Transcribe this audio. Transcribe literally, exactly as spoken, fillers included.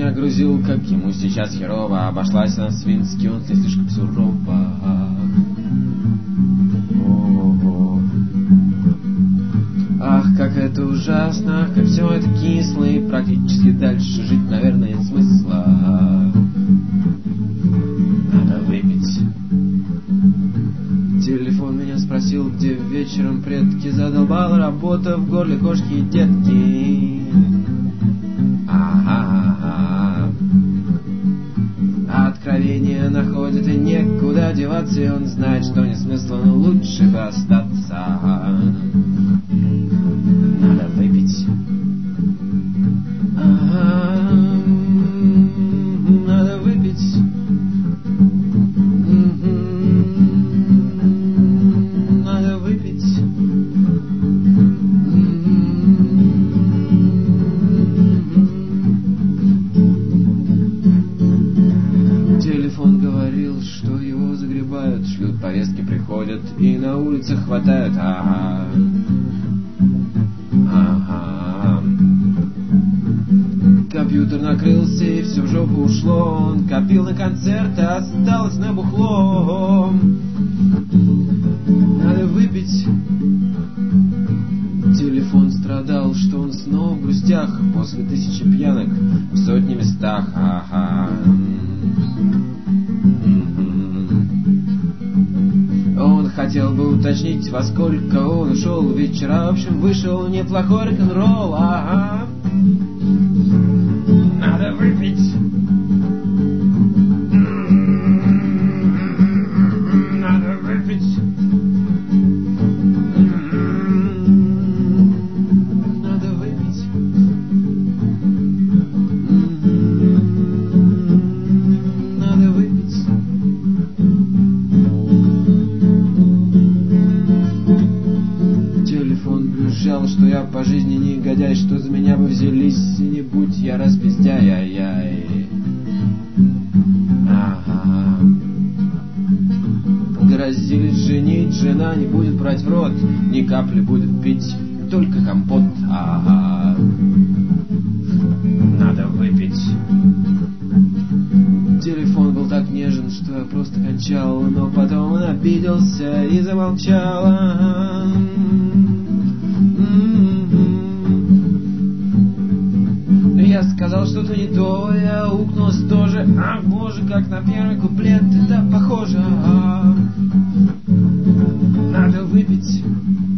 меня грузил, как ему сейчас херово. Обошлась она свински, он для слишком сурова. О-о-о. Ах, как это ужасно, как все это кисло, и практически дальше жить, наверное, нет смысла. Надо выпить. Телефон меня спросил, где вечером предки. Задолбала работа в горле кошки и детки. Ага. Откровение находит и некуда деваться, и он знает, что нет смысла, но лучше бы остаться. Надо выпить. Ага. Надо выпить. Надо выпить. Телефон говорил, что его загребают, шлют повестки, приходят и на улицах хватают. Ага. Ага. Компьютер накрылся и все в жопу ушло. Он копил на концерт, а осталось на бухло. Надо выпить. Телефон страдал, что он снова в грустях после тысячи пьянок в сотни местах. Ага. Он хотел бы уточнить, во сколько он ушел. Вечера, в общем, вышел неплохой рок-н-ролл. Ага. Надо выпить. Надо выпить. Надо выпить. Надо выпить. Телефон брюзжал, что я по жизни негодяй, что за меня бы взялись, и не будь я распиздяй, ай-яй. Ага. Грозились женить, жена не будет брать в рот, ни капли будет пить, только компот. Ага. Надо выпить. Телефон был так нежен, что я просто кончал, но потом он обиделся и замолчал. Ага. Я сказал что-то не то, я укнулась тоже. Ах, боже, как на первый куплет это похоже. Надо выпить.